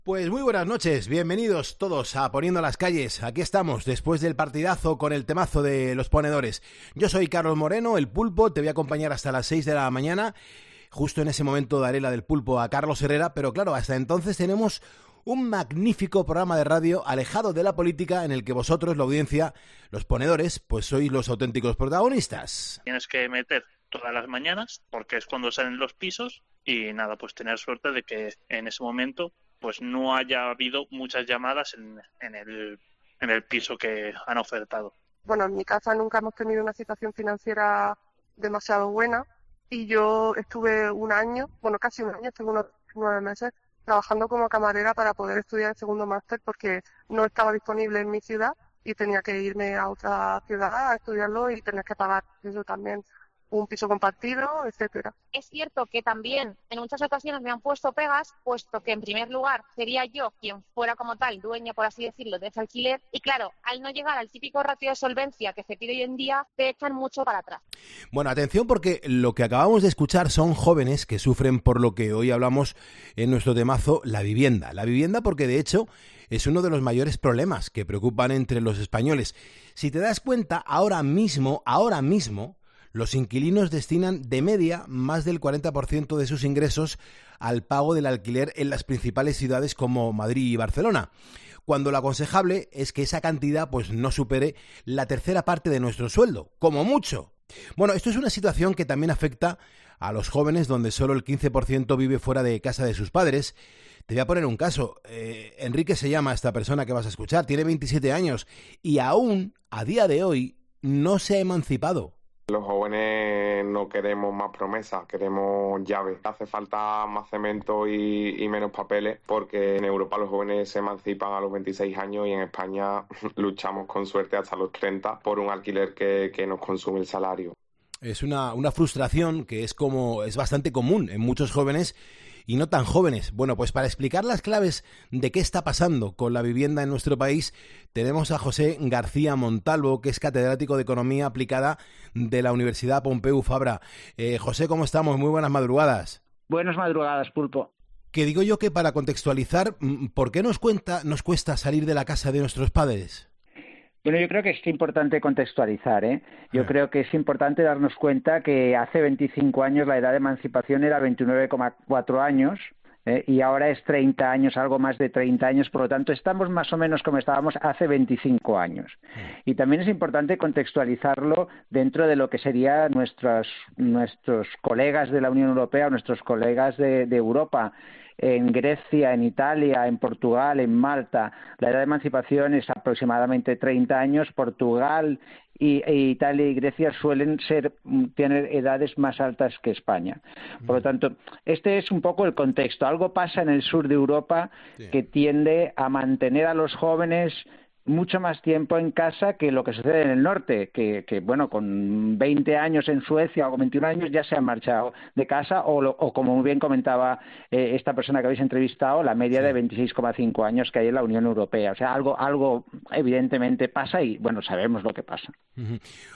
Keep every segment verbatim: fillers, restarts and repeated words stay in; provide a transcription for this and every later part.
Pues muy buenas noches, bienvenidos todos a Poniendo las Calles. Aquí estamos, después del partidazo con el temazo de los ponedores. Yo soy Carlos Moreno, el Pulpo, te voy a acompañar hasta las seis de la mañana. Justo en ese momento daré la del Pulpo a Carlos Herrera, pero claro, hasta entonces tenemos un magnífico programa de radio alejado de la política en el que vosotros, la audiencia, los ponedores, pues sois los auténticos protagonistas. Tienes que meter todas las mañanas, porque es cuando salen los pisos, y nada, pues tener suerte de que en ese momento pues no haya habido muchas llamadas en, en, el, en el piso que han ofertado. Bueno, en mi casa nunca hemos tenido una situación financiera demasiado buena y yo estuve un año, bueno, casi un año, estuve unos nueve meses trabajando como camarera para poder estudiar el segundo máster porque no estaba disponible en mi ciudad y tenía que irme a otra ciudad a estudiarlo y tenía que pagar eso también. Un piso compartido, etcétera. Es cierto que también en muchas ocasiones me han puesto pegas, puesto que en primer lugar sería yo quien fuera como tal dueña, por así decirlo, de ese alquiler, y claro, al no llegar al típico ratio de solvencia que se pide hoy en día, te echan mucho para atrás. Bueno, atención porque lo que acabamos de escuchar son jóvenes que sufren por lo que hoy hablamos en nuestro temazo, la vivienda. La vivienda porque de hecho es uno de los mayores problemas que preocupan entre los españoles. Si te das cuenta, ahora mismo, ahora mismo, los inquilinos destinan de media más del cuarenta por ciento de sus ingresos al pago del alquiler en las principales ciudades como Madrid y Barcelona, cuando lo aconsejable es que esa cantidad pues no supere la tercera parte de nuestro sueldo, como mucho. Bueno, esto es una situación que también afecta a los jóvenes, donde solo el quince por ciento vive fuera de casa de sus padres. Te voy a poner un caso. Eh, Enrique se llama esta persona que vas a escuchar, tiene veintisiete años y aún, a día de hoy, no se ha emancipado. Los jóvenes no queremos más promesas, queremos llaves. Hace falta más cemento y, y menos papeles porque en Europa los jóvenes se emancipan a los veintiséis años y en España luchamos con suerte hasta los treinta por un alquiler que, que nos consume el salario. Es una, una frustración que es como es bastante común en muchos jóvenes y no tan jóvenes. Bueno, pues para explicar las claves de qué está pasando con la vivienda en nuestro país, tenemos a José García Montalvo, que es catedrático de Economía Aplicada de la Universidad Pompeu Fabra. Eh, José, ¿cómo estamos? Muy buenas madrugadas. Buenas madrugadas, Pulpo. Que digo yo que para contextualizar, ¿por qué nos, cuenta, nos cuesta salir de la casa de nuestros padres? Bueno, yo creo que es importante contextualizar, ¿eh? Yo creo que es importante darnos cuenta que hace veinticinco años la edad de emancipación era veintinueve coma cuatro años ¿eh? y ahora es treinta años, algo más de treinta años, por lo tanto estamos más o menos como estábamos hace veinticinco años. Y también es importante contextualizarlo dentro de lo que serían nuestros, nuestros colegas de la Unión Europea, nuestros colegas de, de Europa. En Grecia, en Italia, en Portugal, en Malta, la edad de emancipación es aproximadamente treinta años. Portugal y, e Italia y Grecia suelen ser tener edades más altas que España. Por lo tanto, este es un poco el contexto. Algo pasa en el sur de Europa sí. que tiende a mantener a los jóvenes mucho más tiempo en casa que lo que sucede en el norte, que, que bueno, con veinte años en Suecia o con veintiún años ya se han marchado de casa o, lo, o como muy bien comentaba eh, esta persona que habéis entrevistado, la media sí. de veintiséis coma cinco años que hay en la Unión Europea. O sea, algo, algo evidentemente pasa y, bueno, sabemos lo que pasa. Uh-huh.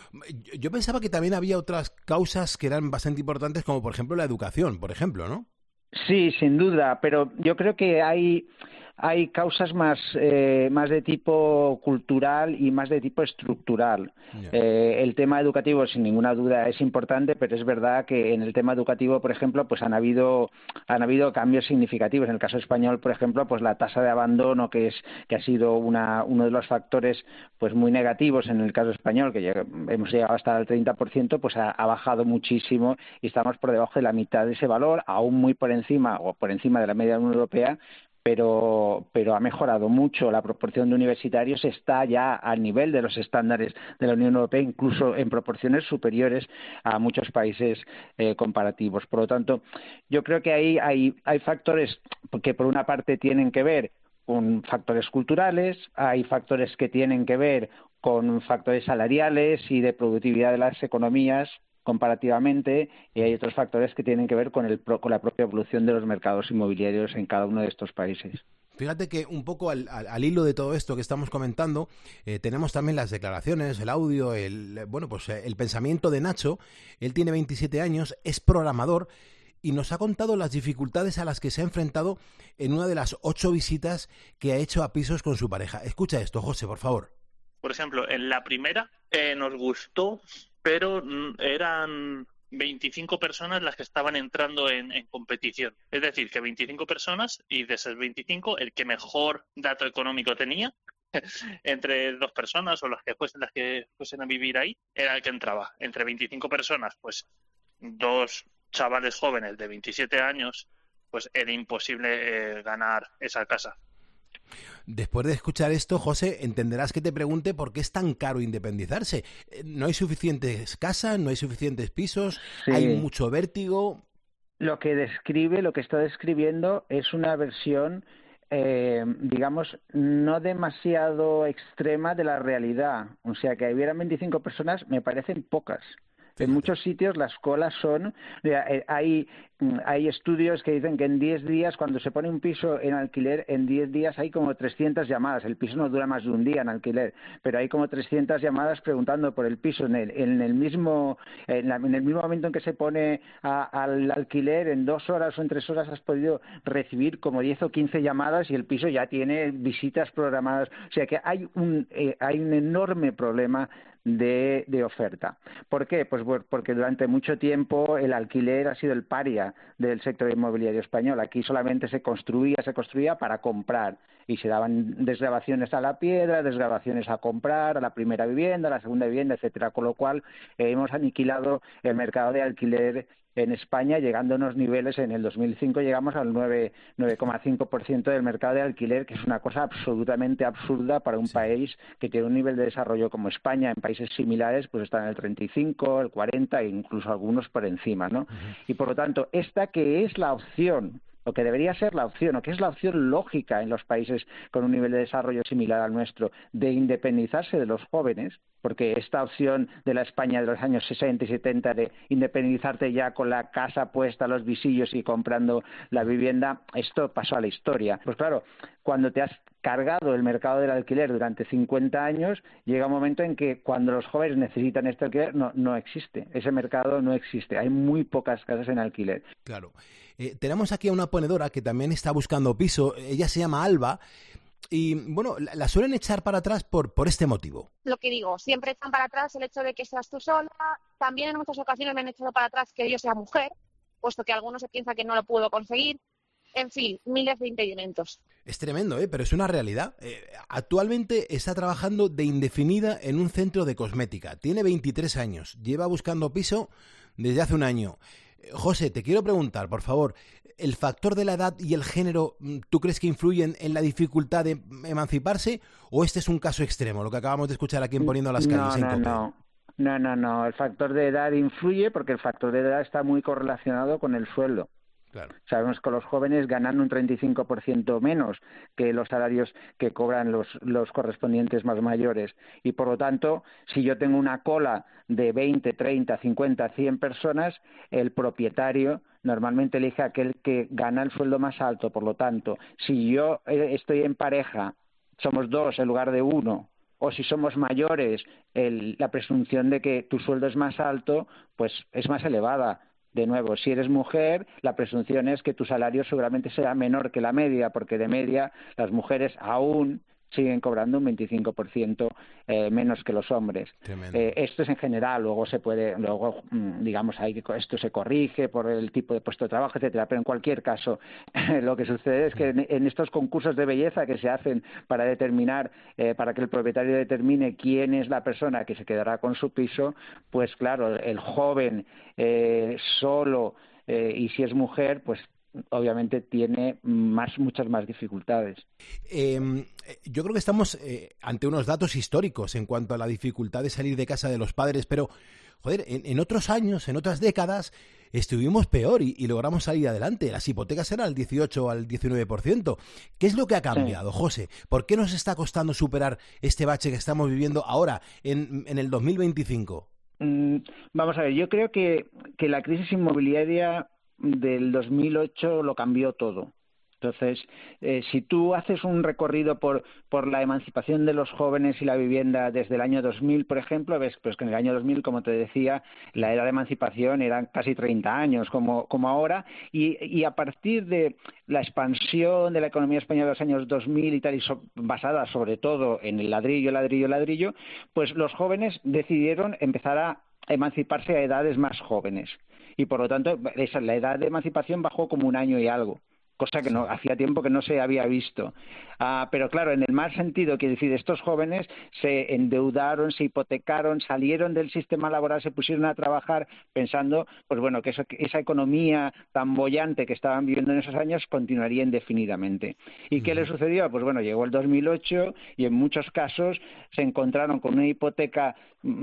Yo pensaba que también había otras causas que eran bastante importantes, como por ejemplo la educación, por ejemplo, ¿no? Sí, sin duda, pero yo creo que hay... Hay causas más, eh, más de tipo cultural y más de tipo estructural. Yeah. Eh, el tema educativo, sin ninguna duda, es importante, pero es verdad que en el tema educativo, por ejemplo, pues han habido han habido cambios significativos. En el caso español, por ejemplo, pues la tasa de abandono, que es que ha sido una, uno de los factores pues muy negativos en el caso español, que ya hemos llegado hasta el treinta por ciento, pues ha, ha bajado muchísimo y estamos por debajo de la mitad de ese valor, aún muy por encima o por encima de la media de la Unión Europea. Pero, pero ha mejorado mucho. La proporción de universitarios está ya al nivel de los estándares de la Unión Europea, incluso en proporciones superiores a muchos países eh, comparativos. Por lo tanto, yo creo que ahí hay, hay factores que por una parte tienen que ver con factores culturales, hay factores que tienen que ver con factores salariales y de productividad de las economías comparativamente, y hay otros factores que tienen que ver con, el, con la propia evolución de los mercados inmobiliarios en cada uno de estos países. Fíjate que un poco al, al, al hilo de todo esto que estamos comentando, eh, tenemos también las declaraciones, el audio, el bueno pues el pensamiento de Nacho. Él tiene veintisiete años, es programador y nos ha contado las dificultades a las que se ha enfrentado en una de las ocho visitas que ha hecho a pisos con su pareja. Escucha esto, José, por favor. Por ejemplo, en la primera eh, nos gustó, pero eran veinticinco personas las que estaban entrando en, en competición. Es decir, que veinticinco personas, y de esas veinticinco, el que mejor dato económico tenía, entre dos personas o las que fuesen las que fuesen a vivir ahí, era el que entraba. Entre veinticinco personas, pues dos chavales jóvenes de veintisiete años, pues era imposible eh, ganar esa casa. Después de escuchar esto, José, entenderás que te pregunte por qué es tan caro independizarse. ¿No hay suficientes casas? ¿No hay suficientes pisos? Sí. ¿Hay mucho vértigo? Lo que describe, lo que está describiendo es una versión, eh, digamos, no demasiado extrema de la realidad. O sea, que hubieran veinticinco personas me parecen pocas. En muchos sitios las colas son... Hay, hay estudios que dicen que en diez días, cuando se pone un piso en alquiler, en diez días hay como trescientas llamadas. El piso no dura más de un día en alquiler, pero hay como trescientas llamadas preguntando por el piso. En el, en el, mismo, en la, en el mismo momento en que se pone a, al alquiler, en dos horas o en tres horas has podido recibir como diez o quince llamadas y el piso ya tiene visitas programadas. O sea que hay un, eh, hay un enorme problema De, de oferta. ¿Por qué? Pues porque durante mucho tiempo el alquiler ha sido el paria del sector inmobiliario español. Aquí solamente se construía, se construía para comprar y se daban desgravaciones a la piedra, desgravaciones a comprar, a la primera vivienda, a la segunda vivienda, etcétera. Con lo cual eh, hemos aniquilado el mercado de alquiler en España, llegando a unos niveles, en el dos mil cinco llegamos al nueve coma cinco por ciento del mercado de alquiler, que es una cosa absolutamente absurda para un sí. país que tiene un nivel de desarrollo como España. En países similares pues están en el treinta y cinco, el cuarenta e incluso algunos por encima, ¿no? Uh-huh. Y por lo tanto, esta que es la opción, lo que debería ser la opción, o que es la opción lógica en los países con un nivel de desarrollo similar al nuestro, de independizarse de los jóvenes, porque esta opción de la España de los años sesenta y setenta de independizarte ya con la casa puesta, los visillos y comprando la vivienda, esto pasó a la historia. Pues claro, cuando te has cargado el mercado del alquiler durante cincuenta años, llega un momento en que cuando los jóvenes necesitan este alquiler, no, no existe. Ese mercado no existe. Hay muy pocas casas en alquiler. Claro. Eh, tenemos aquí a una ponedora que también está buscando piso. Ella se llama Alba. Y, bueno, la, la suelen echar para atrás por, por este motivo. Lo que digo, siempre echan para atrás el hecho de que seas tú sola. También en muchas ocasiones me han echado para atrás que yo sea mujer, puesto que algunos se piensa que no lo puedo conseguir. En fin, miles de impedimentos. Es tremendo, ¿eh? Pero es una realidad. Eh, actualmente está trabajando de indefinida en un centro de cosmética. Tiene veintitrés años. Lleva buscando piso desde hace un año. José, te quiero preguntar, por favor, ¿el factor de la edad y el género tú crees que influyen en la dificultad de emanciparse o este es un caso extremo, lo que acabamos de escuchar aquí en Poniendo las Calles? No, no, no, no, no, no, el factor de edad influye porque el factor de edad está muy correlacionado con el sueldo. Claro. Sabemos que los jóvenes ganan un treinta y cinco por ciento menos que los salarios que cobran los, los correspondientes más mayores. Y por lo tanto, si yo tengo una cola de veinte, treinta, cincuenta, cien personas, el propietario normalmente elige aquel que gana el sueldo más alto. Por lo tanto, si yo estoy en pareja, somos dos en lugar de uno, o si somos mayores, el, la presunción de que tu sueldo es más alto, pues es más elevada. De nuevo, si eres mujer, la presunción es que tu salario seguramente será menor que la media, porque de media las mujeres aún siguen cobrando un veinticinco por ciento eh, menos que los hombres. Eh, esto es en general, luego se puede, luego digamos ahí esto se corrige por el tipo de puesto de trabajo, etcétera. Pero en cualquier caso, lo que sucede es que en, en estos concursos de belleza que se hacen para determinar, eh, para que el propietario determine quién es la persona que se quedará con su piso, pues claro, el joven eh, solo eh, y si es mujer, pues obviamente tiene más, muchas más dificultades. Eh, yo creo que estamos eh, ante unos datos históricos en cuanto a la dificultad de salir de casa de los padres, pero, joder, en, en otros años, en otras décadas, estuvimos peor y, y logramos salir adelante. Las hipotecas eran al dieciocho o al diecinueve por ciento. ¿Qué es lo que ha cambiado, sí. José? ¿Por qué nos está costando superar este bache que estamos viviendo ahora, en, en el dos mil veinticinco? Mm, vamos a ver, yo creo que, que la crisis inmobiliaria del dos mil ocho lo cambió todo. Entonces, eh, si tú haces un recorrido por, por la emancipación de los jóvenes y la vivienda desde el año dos mil, por ejemplo, ves pues que en el año dos mil, como te decía, la edad de emancipación eran casi treinta años, como, como ahora, y, y a partir de la expansión de la economía española de los años dos mil y tal, y so, basada sobre todo en el ladrillo, ladrillo, ladrillo, pues los jóvenes decidieron empezar a emanciparse a edades más jóvenes. Y por lo tanto, esa, la edad de emancipación bajó como un año y algo, cosa que no hacía tiempo que no se había visto. Ah, pero claro, en el mal sentido, quiere decir, estos jóvenes se endeudaron, se hipotecaron, salieron del sistema laboral, se pusieron a trabajar pensando, pues bueno, que, eso, que esa economía tan boyante que estaban viviendo en esos años continuaría indefinidamente. ¿Y qué le sucedió? Pues bueno, llegó el dos mil ocho y en muchos casos se encontraron con una hipoteca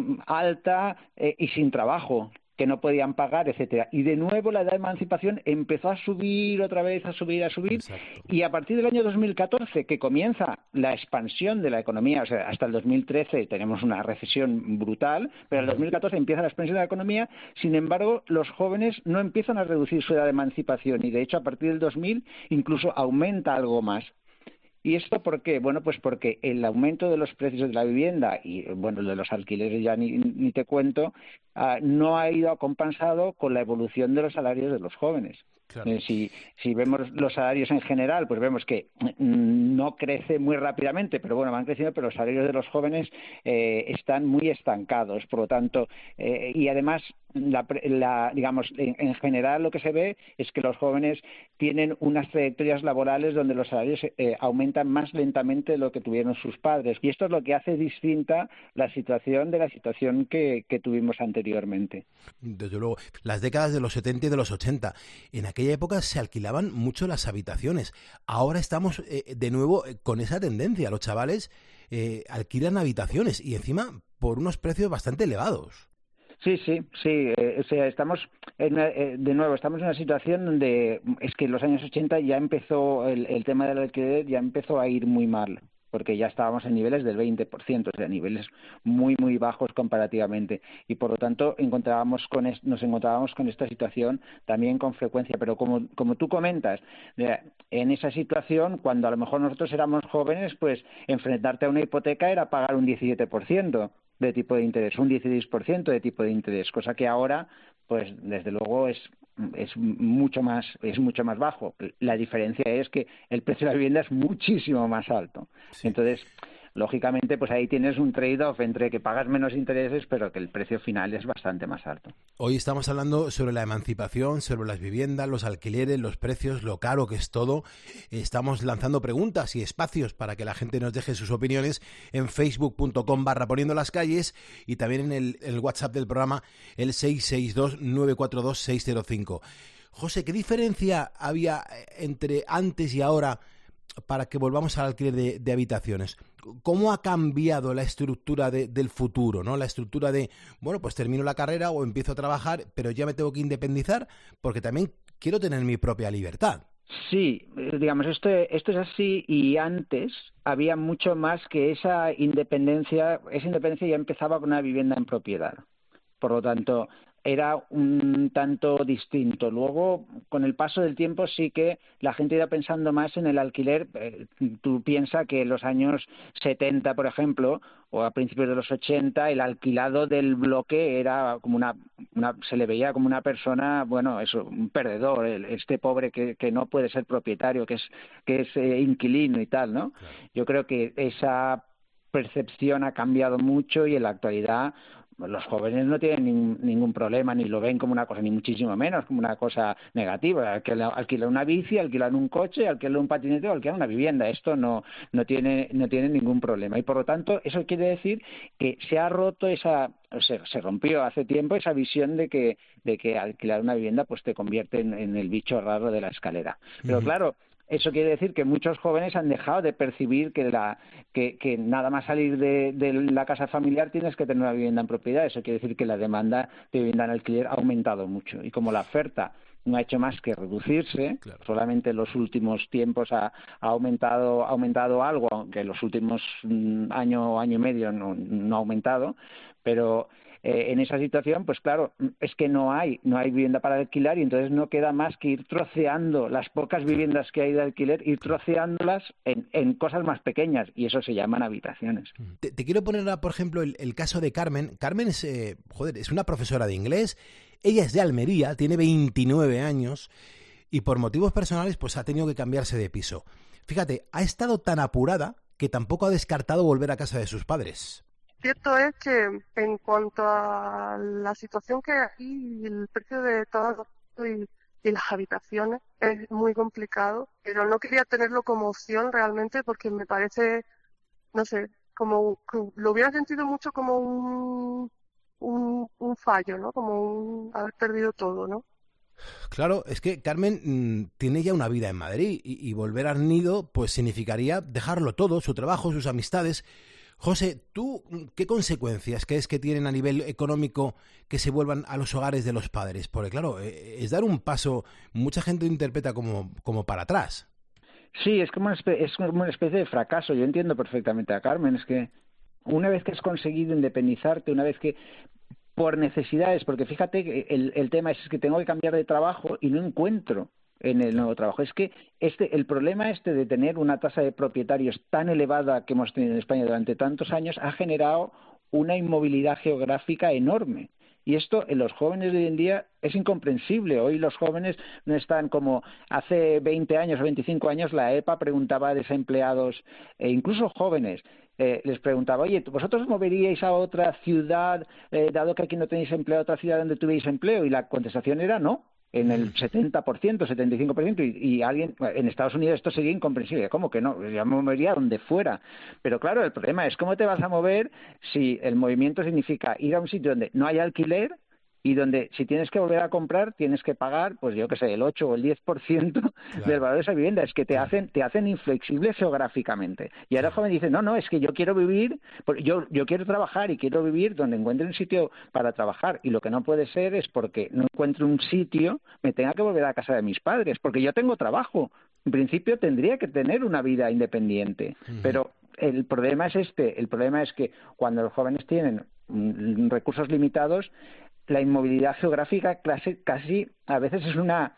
alta eh, y sin trabajo, que no podían pagar, etcétera. Y de nuevo la edad de emancipación empezó a subir otra vez, a subir, a subir. Exacto. Y a partir del año dos mil catorce, que comienza la expansión de la economía, o sea, hasta el dos mil trece tenemos una recesión brutal, pero en el dos mil catorce empieza la expansión de la economía. Sin embargo, los jóvenes no empiezan a reducir su edad de emancipación y, de hecho, a partir del dos mil incluso aumenta algo más. ¿Y esto por qué? Bueno, pues porque el aumento de los precios de la vivienda y, bueno, el de los alquileres ya ni, ni te cuento, uh, no ha ido compensado con la evolución de los salarios de los jóvenes. Claro. Eh, si, si vemos los salarios en general, pues vemos que mm, no crece muy rápidamente, pero bueno, van creciendo, pero los salarios de los jóvenes eh, están muy estancados. Por lo tanto, eh, y además, la, la, digamos, en, en general lo que se ve es que los jóvenes tienen unas trayectorias laborales donde los salarios eh, aumentan más lentamente de lo que tuvieron sus padres. Y esto es lo que hace distinta la situación de la situación que, que tuvimos anteriormente. Desde luego, las décadas de los setenta y de los ochenta, en aquella época se alquilaban mucho las habitaciones. Ahora estamos eh, de nuevo eh, con esa tendencia. Los chavales eh, alquilan habitaciones y encima por unos precios bastante elevados. Sí, sí, sí. Eh, o sea, estamos en, eh, de nuevo, estamos en una situación donde es que en los años ochenta ya empezó el, el tema del alquiler, ya empezó a ir muy mal, porque ya estábamos en niveles del veinte por ciento, o sea, niveles muy, muy bajos comparativamente. Y, por lo tanto, encontrábamos con es, nos encontrábamos con esta situación también con frecuencia. Pero como, como tú comentas, en esa situación, cuando a lo mejor nosotros éramos jóvenes, pues enfrentarte a una hipoteca era pagar un diecisiete por ciento de tipo de interés, un dieciséis por ciento de tipo de interés, cosa que ahora, pues desde luego es es mucho más es mucho más bajo. La diferencia es que el precio de la vivienda es muchísimo más alto. Sí. Entonces, lógicamente, pues ahí tienes un trade-off entre que pagas menos intereses, pero que el precio final es bastante más alto. Hoy estamos hablando sobre la emancipación, sobre las viviendas, los alquileres, los precios, lo caro que es todo. Estamos lanzando preguntas y espacios para que la gente nos deje sus opiniones en facebook punto com barra poniendo las calles y también en el, el WhatsApp del programa, el seis seis dos nueve cuatro dos seis cero cinco. José, ¿qué diferencia había entre antes y ahora para que volvamos al alquiler de, de habitaciones? ¿Cómo ha cambiado la estructura de, del futuro, ¿no? La estructura de, bueno, pues termino la carrera o empiezo a trabajar, pero ya me tengo que independizar porque también quiero tener mi propia libertad. Sí, digamos, esto, esto es así, y antes había mucho más que esa independencia. Esa independencia ya empezaba con una vivienda en propiedad. Por lo tanto, era un tanto distinto. Luego, con el paso del tiempo, sí que la gente iba pensando más en el alquiler. Eh, tú piensas que en los años setenta, por ejemplo, o a principios de los ochenta, el alquilado del bloque era como una, una se le veía como una persona, bueno, eso, un perdedor, el, este pobre que, que no puede ser propietario, que es, que es eh, inquilino y tal, ¿no? Claro. Yo creo que esa percepción ha cambiado mucho y en la actualidad los jóvenes no tienen ningún, ningún problema, ni lo ven como una cosa, ni muchísimo menos como una cosa negativa. Alquilar una bici, alquilar un coche, alquilar un patinete o alquilar una vivienda. Esto no, no, tiene, no tiene ningún problema. Y por lo tanto, eso quiere decir que se ha roto esa, se, se rompió hace tiempo esa visión de que, de que alquilar una vivienda pues te convierte en, en el bicho raro de la escalera. Pero uh-huh. claro, eso quiere decir que muchos jóvenes han dejado de percibir que, la, que, que nada más salir de, de la casa familiar tienes que tener una vivienda en propiedad. Eso quiere decir que la demanda de vivienda en alquiler ha aumentado mucho. Y como la oferta no ha hecho más que reducirse. Claro. Solamente en los últimos tiempos ha, ha aumentado ha aumentado algo, aunque en los últimos mm, año año y medio no, no ha aumentado, pero Eh, en esa situación, pues claro, es que no hay no hay vivienda para alquilar y entonces no queda más que ir troceando las pocas viviendas que hay de alquiler, ir troceándolas en, en cosas más pequeñas, y eso se llaman habitaciones. Te, te quiero poner, por ejemplo, el, el caso de Carmen. Carmen es, eh, joder, es una profesora de inglés, ella es de Almería, tiene veintinueve años y por motivos personales pues ha tenido que cambiarse de piso. Fíjate, ha estado tan apurada que tampoco ha descartado volver a casa de sus padres. Cierto es que en cuanto a la situación que hay aquí, el precio de todo y, y las habitaciones es muy complicado, pero no quería tenerlo como opción realmente porque me parece, no sé, como que lo hubiera sentido mucho como un, un, un fallo, ¿no? Como un haber perdido todo, ¿no? Claro, es que Carmen mmm, tiene ya una vida en Madrid y, y volver al nido pues significaría dejarlo todo, su trabajo, sus amistades. José, ¿tú qué consecuencias crees que tienen a nivel económico que se vuelvan a los hogares de los padres? Porque claro, es dar un paso, mucha gente lo interpreta como, como para atrás. Sí, es como, una especie, es como una especie de fracaso. Yo entiendo perfectamente a Carmen. Es que una vez que has conseguido independizarte, una vez que por necesidades, porque fíjate que el, el tema es que tengo que cambiar de trabajo y no encuentro en el nuevo trabajo. Es que este el problema este de tener una tasa de propietarios tan elevada que hemos tenido en España durante tantos años ha generado una inmovilidad geográfica enorme. Y esto en los jóvenes de hoy en día es incomprensible. Hoy los jóvenes no están como hace veinte años o veinticinco años la E P A preguntaba a desempleados, e incluso jóvenes, eh, les preguntaba, oye, ¿vosotros os moveríais a otra ciudad, eh, dado que aquí no tenéis empleo, a otra ciudad donde tuvierais empleo? Y la contestación era no. En el setenta por ciento, setenta y cinco por ciento, y, y alguien, en Estados Unidos esto sería incomprensible. ¿Cómo que no? Yo me movería donde fuera. Pero claro, el problema es cómo te vas a mover si el movimiento significa ir a un sitio donde no hay alquiler y donde si tienes que volver a comprar tienes que pagar, pues yo qué sé, el ocho o el diez por ciento claro. del valor de esa vivienda. Es que te claro. hacen te hacen inflexible geográficamente. Y ahora el joven dice, no, no, es que yo quiero vivir, yo yo quiero trabajar y quiero vivir donde encuentre un sitio para trabajar. Y lo que no puede ser es porque no encuentro un sitio, me tenga que volver a casa de mis padres, porque yo tengo trabajo. En principio tendría que tener una vida independiente. Uh-huh. Pero el problema es este, el problema es que cuando los jóvenes tienen mm, recursos limitados, la inmovilidad geográfica casi, casi a veces es una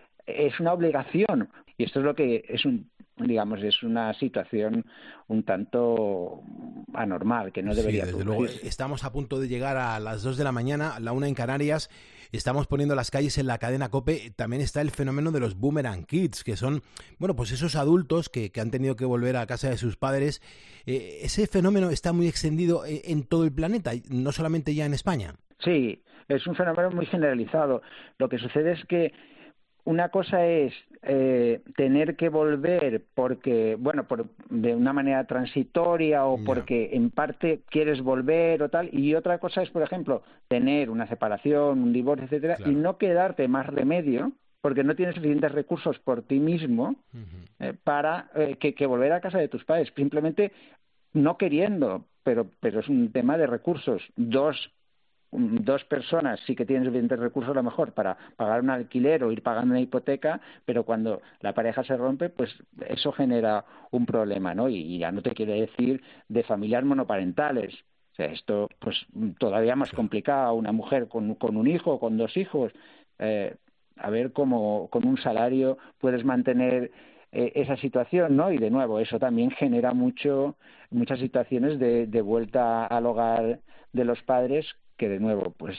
es una obligación, y esto es lo que es un digamos es una situación un tanto anormal que no debería sí, desde producirse. Luego, estamos a punto de llegar a las dos de la mañana, la una en Canarias. Estamos poniendo las calles en la cadena COPE. También está el fenómeno de los Boomerang Kids, que son, bueno, pues esos adultos que, que han tenido que volver a casa de sus padres. Eh, ese fenómeno está muy extendido en, en todo el planeta, no solamente ya en España. Sí, es un fenómeno muy generalizado. Lo que sucede es que una cosa es eh, tener que volver porque, bueno, por, de una manera transitoria o yeah. porque en parte quieres volver o tal, y otra cosa es, por ejemplo, tener una separación, un divorcio, etcétera, claro. y no quedarte más remedio porque no tienes suficientes recursos por ti mismo uh-huh. eh, para eh, que, que volver a casa de tus padres, simplemente no queriendo, pero, pero es un tema de recursos. Dos dos personas sí que tienen suficientes recursos a lo mejor para pagar un alquiler o ir pagando una hipoteca, pero cuando la pareja se rompe, pues eso genera un problema, ¿no? Y, y ya no te quiero decir de familias monoparentales. O sea, esto pues todavía más complicado. Una mujer con, con un hijo, con dos hijos, eh, a ver cómo con un salario puedes mantener eh, esa situación, ¿no? Y de nuevo, eso también genera mucho muchas situaciones de, de vuelta al hogar de los padres que de nuevo, pues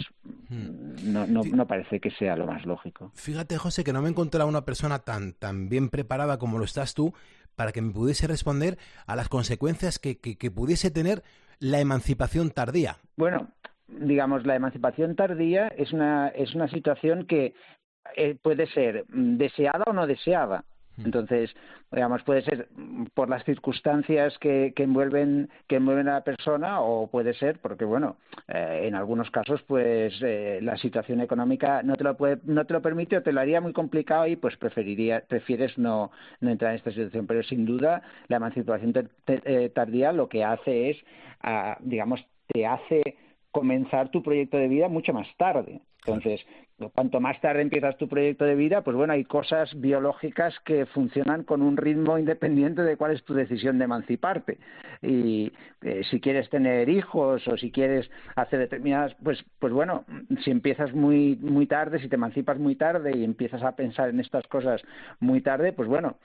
no, no, no parece que sea lo más lógico. Fíjate, José, que no me he encontrado una persona tan, tan bien preparada como lo estás tú para que me pudiese responder a las consecuencias que, que, que pudiese tener la emancipación tardía. Bueno, digamos, la emancipación tardía es una, es una situación que eh, puede ser deseada o no deseada. Entonces, digamos, puede ser por las circunstancias que, que envuelven que envuelven a la persona, o puede ser porque, bueno, eh, en algunos casos, pues eh, la situación económica no te lo puede, no te lo permite o te lo haría muy complicado y pues preferiría prefieres no no entrar en esta situación. Pero sin duda la emancipación te, te, eh, tardía lo que hace es, uh, digamos, te hace comenzar tu proyecto de vida mucho más tarde. Entonces, cuanto más tarde empiezas tu proyecto de vida, pues bueno, hay cosas biológicas que funcionan con un ritmo independiente de cuál es tu decisión de emanciparte. Y eh, si quieres tener hijos o si quieres hacer determinadas, pues pues bueno, si empiezas muy muy tarde, si te emancipas muy tarde y empiezas a pensar en estas cosas muy tarde, pues bueno,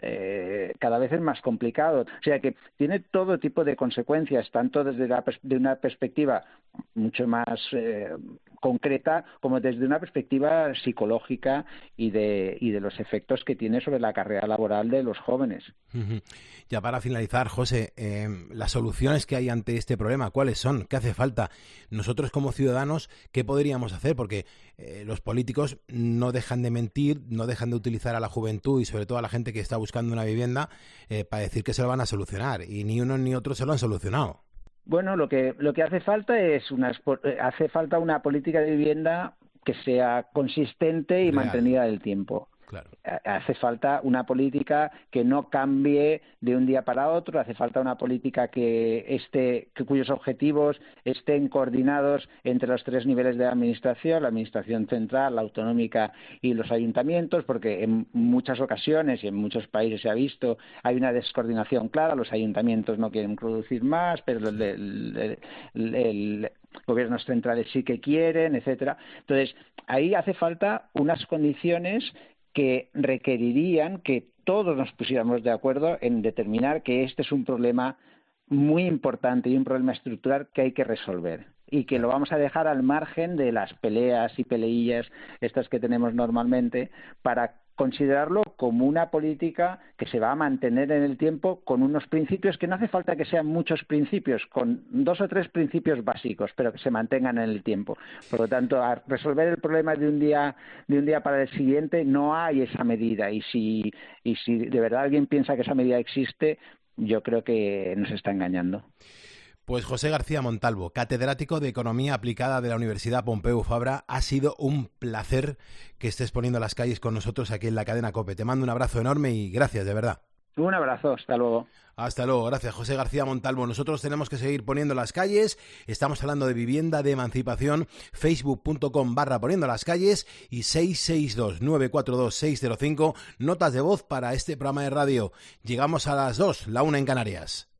Eh, cada vez es más complicado. O sea que tiene todo tipo de consecuencias, tanto desde la, de una perspectiva mucho más eh, concreta como desde una perspectiva psicológica y de, y de los efectos que tiene sobre la carrera laboral de los jóvenes. Uh-huh. Ya para finalizar, José, eh, las soluciones que hay ante este problema, ¿cuáles son? ¿Qué hace falta? Nosotros como ciudadanos, ¿qué podríamos hacer? Porque eh, los políticos no dejan de mentir, no dejan de utilizar a la juventud y sobre todo a la gente que está buscando una vivienda eh, para decir que se lo van a solucionar, y ni uno ni otro se lo han solucionado. Bueno, lo que lo que hace falta es una hace falta una política de vivienda que sea consistente y Real. mantenida en el tiempo. Claro. Hace falta una política que no cambie de un día para otro, hace falta una política que esté, que cuyos objetivos estén coordinados entre los tres niveles de la administración, la administración central, la autonómica y los ayuntamientos, porque en muchas ocasiones y en muchos países se ha visto, hay una descoordinación clara, los ayuntamientos no quieren producir más, pero el, el, el, el, el gobiernos centrales sí que quieren, etcétera. Entonces, ahí hace falta unas condiciones que requerirían que todos nos pusiéramos de acuerdo en determinar que este es un problema muy importante y un problema estructural que hay que resolver y que lo vamos a dejar al margen de las peleas y peleillas estas que tenemos normalmente para considerarlo como una política que se va a mantener en el tiempo con unos principios que no hace falta que sean muchos principios, con dos o tres principios básicos, pero que se mantengan en el tiempo. Por lo tanto, a resolver el problema de un día de un día para el siguiente no hay esa medida, y si y si de verdad alguien piensa que esa medida existe, yo creo que nos está engañando. Pues José García Montalvo, catedrático de Economía Aplicada de la Universidad Pompeu Fabra, ha sido un placer que estés poniendo las calles con nosotros aquí en la cadena COPE. Te mando un abrazo enorme y gracias, de verdad. Un abrazo, hasta luego. Hasta luego, gracias José García Montalvo. Nosotros tenemos que seguir poniendo las calles, estamos hablando de vivienda, de emancipación, facebook.com barra poniendo las calles y seis seis dos, nueve cuatro dos, seis cero cinco, notas de voz para este programa de radio. Llegamos a las dos, la una en Canarias.